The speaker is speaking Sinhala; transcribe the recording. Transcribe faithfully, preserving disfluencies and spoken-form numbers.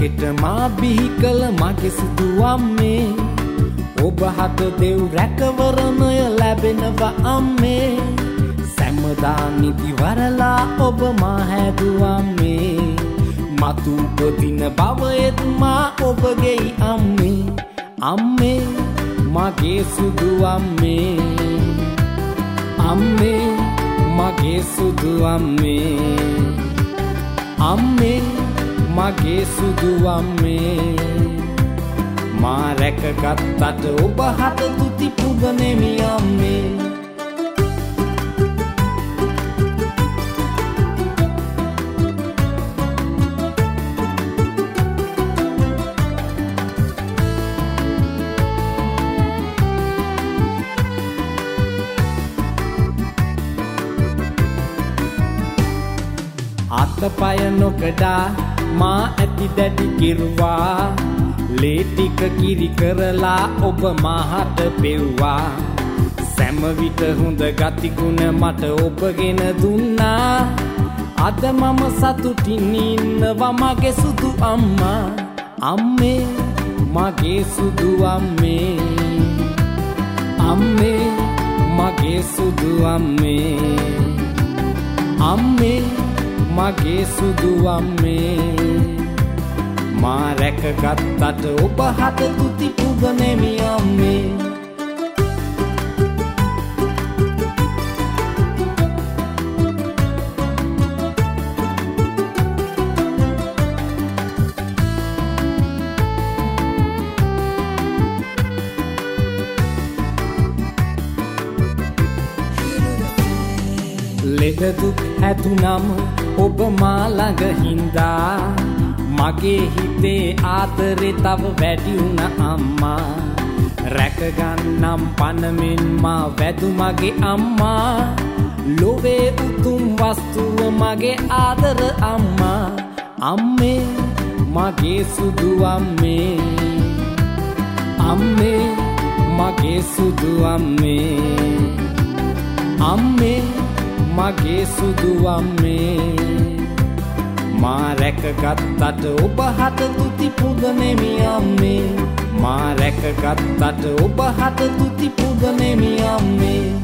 කෙට මා බිහි කළ මගේ සුදු අම්මේ ඔබ හට දෙව් රැකවරණය ලැබෙනවා අම්මේ සැමදා නිදි වරලා ඔබ මා හැදුවම්මේ මතු උපදින බවයෙත් මා ඔබගේ අම්මේ අම්මේ මගේ සුදු අම්මේ අම්මේ මගේ සුදු අම්මේ අම්මේ මගේ සුදු අම්මේ මා රැකගත්තට ඔබ හට තුති පුදනෙමි අම්මේ අතපය නොකඩා මා ඇති දැඩි කිරුවා ලේ ටික කිරි කරලා ඔබ මාහට පෙව්වා සෑම විට හොඳ ගතිගුණ මට ඔබගෙන දුන්නා අද මම සතුටින් ඉන්නවා මගේ සුදු අම්මා අම්මේ මගේ සුදු අම්මේ අම්මේ මගේ සුදු අම්මේ අම්මේ මගේ සුදු අම්මේ මා රැකගත්තට ඔබ හට තුති පුදනෙමි අම්මේ ලෙඩ දුක් හැදුනම ඔබ මා ළඟ හින්දා මගේ හිතේ ආදරේ තව වැඩි වුණ අම්මා රැකගන්නම් පනමින් මා වැදු මගේ අම්මා ලොවේ උතුම් වස්තුව මගේ ආදර අම්මා අම්මේ මගේ සුදු අම්මේ අම්මේ මගේ සුදු අම්මේ අම්මේ මගේ සුදු අම්මේ මා රැකගත්තට ඔබ හට තුති පුදනෙමි අම්මේ මා රැකගත්තට ඔබ හට තුති පුදනෙමි අම්මේ